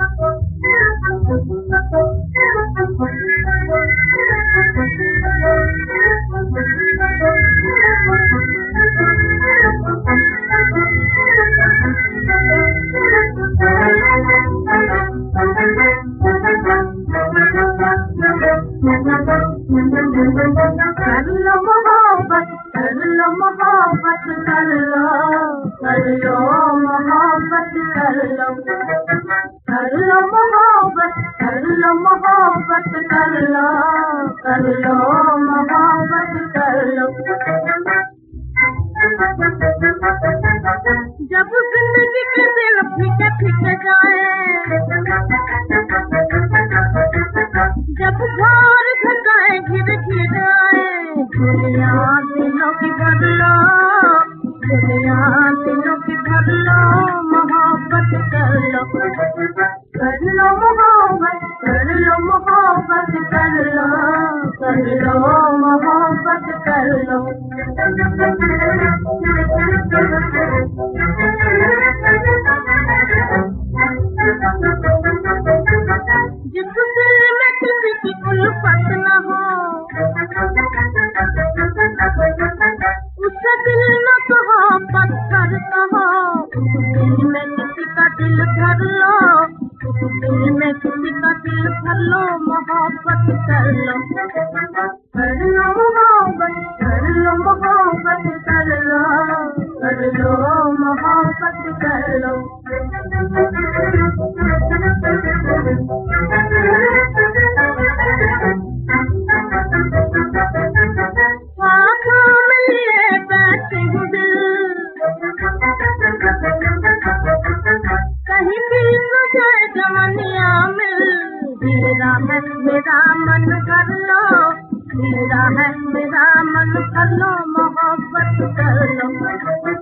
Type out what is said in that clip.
कर लो मोहब्बत कर लो मोहब्बत कर लो मोहब्बत कर लो मोहब्बत कर लो मोहब्बत कर लो मोहब्बत कर लो। जब जिंदगी के दिल फीके फीके जाए, जब भार थकाए घिर घिर आए, दुनिया दिलों की भर लो, दुनिया दिलों की भर लो, मोहब्बत कर लो मोहब्बत कर लो मोहब्बत कर लो मोहब्बत कर लो। जिस दिल में किसी की उल्फत न हो, उस दिल न कहो पत्थर कहो, दिल में किसी का दिल भर लो, दिल में किसी का दिल भर लो, मोहब्बत कर लो मोहब्बत कर लो मोहब्बत कर लो मोहब्बत कर लो। कहीं भी तुझे जवानिया मिल, मेरा है मेरा मन कर लो, मेरा है मेरा मन कर लो, मोहब्बत कर लो।